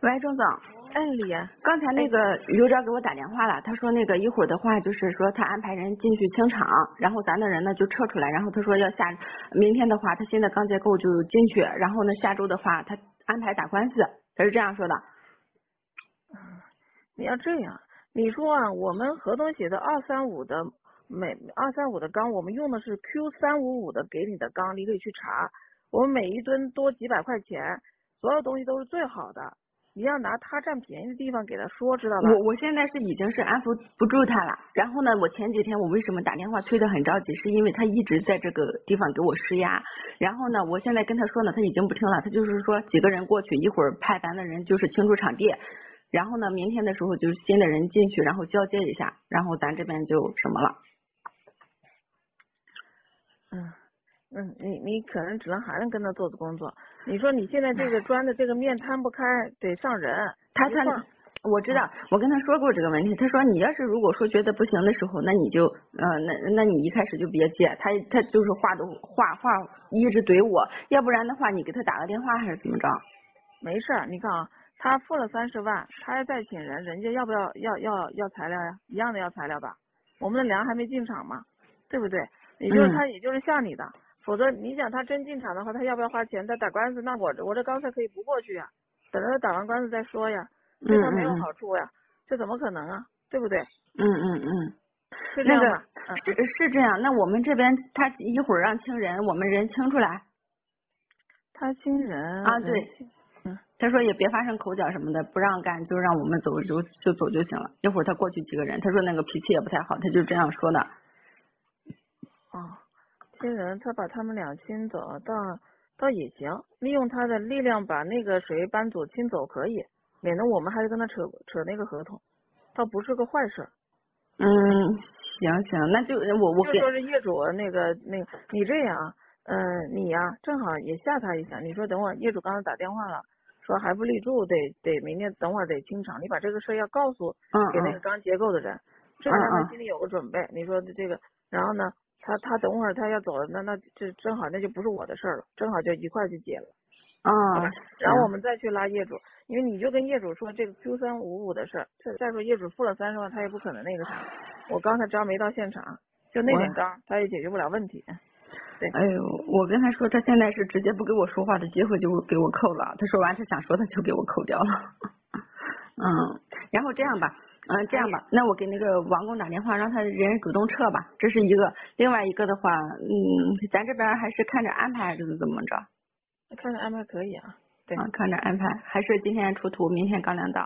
喂，钟总， 哎，李岩， 刚才那个刘钊给我打电话了，他说那个一会儿的话就是说他安排人进去清场，然后咱的人呢就撤出来，然后他说要明天的话他现在刚结构就进去，然后呢下周的话他安排打官司，他是这样说的。 你要这样，你说啊，我们合同写的235的235的钢，我们用的是 Q355的给你的钢，你可以去查，我们每一吨多几百块钱，所有东西都是最好的。你要拿他占便宜的地方给他说，知道吧？ 我现在是已经是安抚不住他了，然后呢，我前几天我为什么打电话催得很着急，是因为他一直在这个地方给我施压，然后呢，我现在跟他说呢，他已经不听了，他就是说几个人过去，一会儿派咱的人就是清除场地，然后呢，明天的时候就是新的人进去，然后交接一下，然后咱这边就什么了。 你可能只能还能跟他做做工作。你说你现在这个砖的这个面摊不开，得上人。 他我知道，我跟他说过这个问题。他说你要是如果说觉得不行的时候，那你就那你一开始就别接。他就是话一直怼我，要不然的话你给他打个电话还是怎么着？ 没事儿，你看啊，他付了30万，他还再请人，人家要不要材料呀？一样的要材料吧？我们的粮还没进场嘛，对不对？他也就是吓你的，否则你想他真进场的话，他要不要花钱？他打官司，那我这刚才可以不过去呀，等着他打完官司再说呀，对他没有好处呀，这怎么可能啊？对不对？是这样吧？ 是这样。那我们这边他一会儿让清人，我们人清出来。 他清人啊，对，他说也别发生口角什么的，不让干就让我们走就走就行了。一会儿他过去几个人，他说那个脾气也不太好，他就这样说的。 清人他把他们俩清走倒也行，利用他的力量把那个谁班组清走可以，免得我们还得跟他扯那个合同，倒不是个坏事。 行，那就我就说是业主那个你这样，你呀正好也吓他一下，你说等会儿业主刚才打电话了，说还不立住，得明天等会儿得清场，你把这个事要告诉给那个刚结构的人，这样让他心里有个准备。你说这个，然后呢，他等会儿他要走了，那这正好那就不是我的事儿了，正好就一块就解了。好吧，然后我们再去拉业主，因为你就跟业主说这个 Q355的事儿，再说业主付了30万，他也不可能那个啥。我刚才只要没到现场，就那点钢，他也解决不了问题。对。 哎呦，我跟他说，他现在是直接不给我说话的机会就给我扣了。他说完他想说的就给我扣掉了。然后这样吧，那我给那个王工打电话，让他人主动撤吧，这是一个。另外一个的话，咱这边还是看着安排还是怎么着？ 看着安排可以啊。对。 看着安排，还是今天出图，明天钢梁到。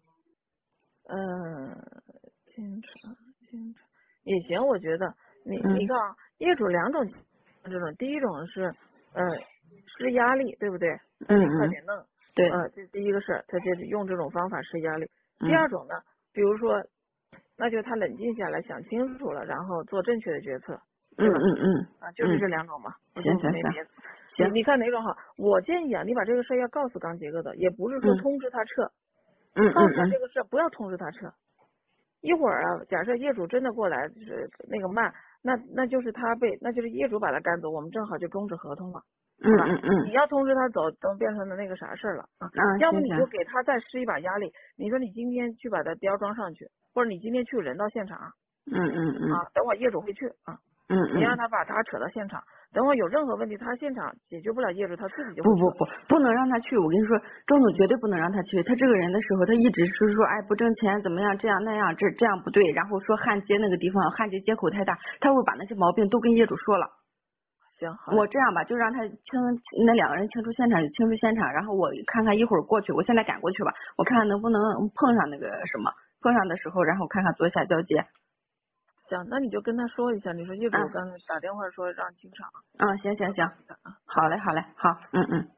清场也行，我觉得你看啊，业主两种这种，第一种是施压力，对不对？让你快点弄。 对。 这第一个事儿，他就是用这种方法施压力。第二种呢，比如说，那就他冷静下来，想清楚了，然后做正确的决策，对吧？就是这两种嘛。 行。 你看哪种好？我建议啊，你把这个事儿要告诉刚结构的，也不是说通知他撤。告诉他这个事儿，不要通知他撤。一会儿啊，假设业主真的过来就是那个慢，那就是那就是业主把他赶走，我们正好就终止合同了。你要通知他走，都变成了那个啥事儿了啊。要么你就给他再施一把压力，你说你今天去把他标装上去，或者你今天去人到现场。等会儿业主会去啊。你让他把他扯到现场，等会儿有任何问题，他现场解决不了业主，他自己就会不能让他去。我跟你说，钟总绝对不能让他去。他这个人的时候，他一直是说，哎，不挣钱怎么样，这样那样，这样不对。然后说焊接那个地方，焊接接口太大，他会把那些毛病都跟业主说了。 行， 我这样吧，就让他那两个人清除现场就清除现场，然后我看看一会儿过去，我现在赶过去吧，我看看能不能碰上那个什么，碰上的时候，然后看看做一下交接。 行，那你就跟他说一下，你说业主刚才打电话说让清场。 行，好嘞，好。